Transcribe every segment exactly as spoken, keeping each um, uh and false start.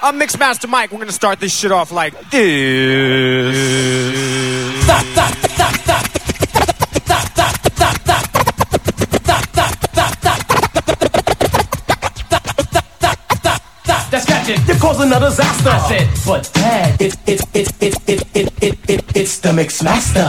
I'm Mixmaster Mike. We're gonna start this shit off like this. That's catching. You cause another disaster. I said, but Dad, It it it it it it it it it's the Mixmaster.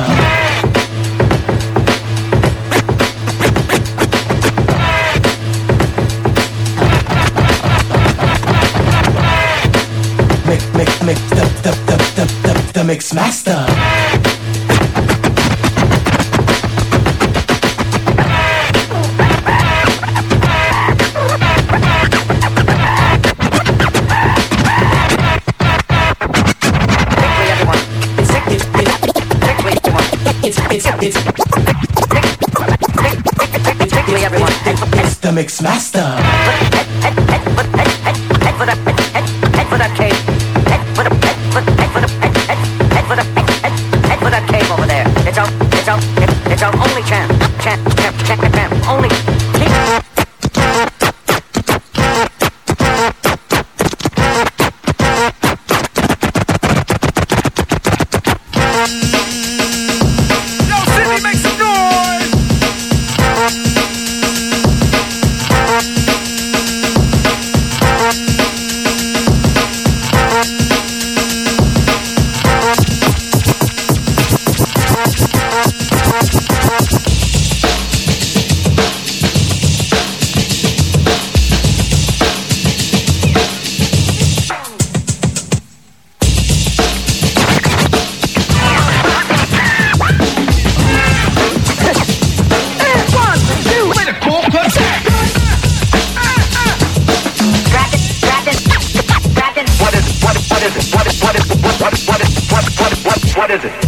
Mix mix mix the the the the the, the Mixmaster. It's it's it's Quickly, everyone. it's the Mixmaster. Head, head, head, head, head, head, head for the head, head, head for that cave. Head for the head, for head for the head, head, head for the head, head, head for that cave over there. It's our, it's our, it, it's our only chance, chance, chance, chance, chance, only. What is it?